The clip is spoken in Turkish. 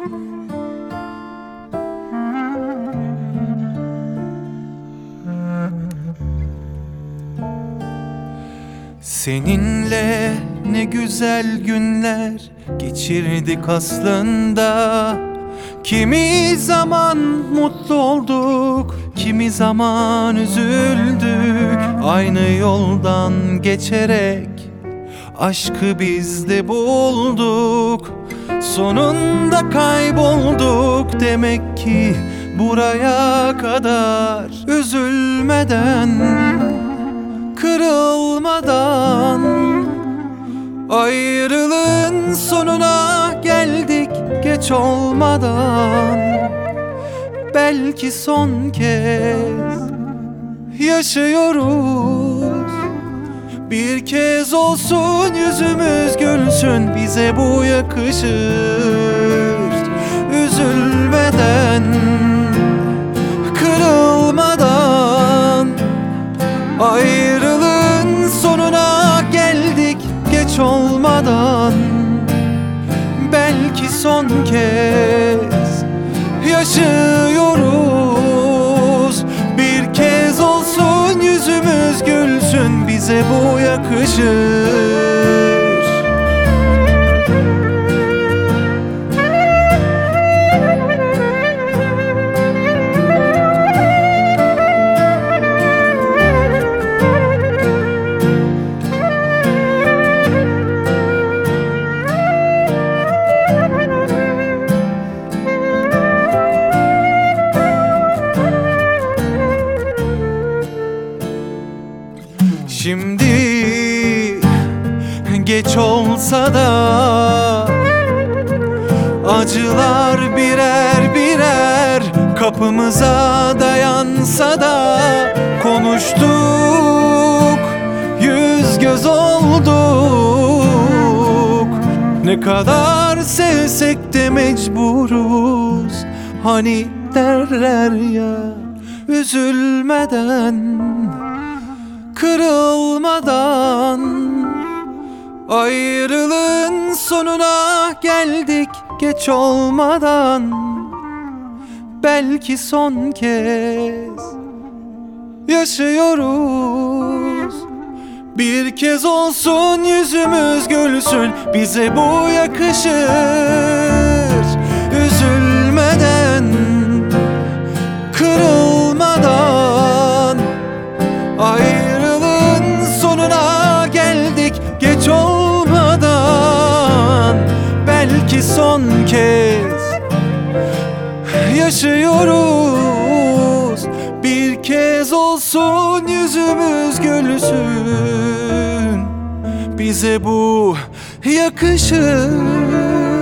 Seninle ne güzel günler geçirdik aslında. Kimi zaman mutlu olduk, kimi zaman üzüldük. Aynı yoldan geçerek aşkı biz de bulduk. Sonunda kaybolduk demek ki buraya kadar. Üzülmeden, kırılmadan, ayrılığın sonuna geldik geç olmadan. Belki son kez yaşıyoruz. Bir kez olsun yüzümüz gülsün, bize bu yakışır. Üzülmeden, kırılmadan, ayrılığın sonuna geldik geç olmadan. Belki son kez yaşıyoruz. Bir kez olsun yüzümüz gülsün, bize bu yakışır. Şimdi geç olsa da, acılar birer birer kapımıza dayansa da, konuştuk, yüz göz olduk. Ne kadar sevsek de mecburuz, hani derler ya. Üzülmeden, kırılmadan, ayrılığın sonuna geldik geç olmadan. Belki son kez yaşıyoruz. Bir kez olsun yüzümüz gülsün, bize bu yakışır. Üzülmeden, kırılmadan, ayrılığın sonuna geldik geç olmadan. Belki son kez yaşıyoruz. Bir kez olsun yüzümüz gülsün, bize bu yakışır.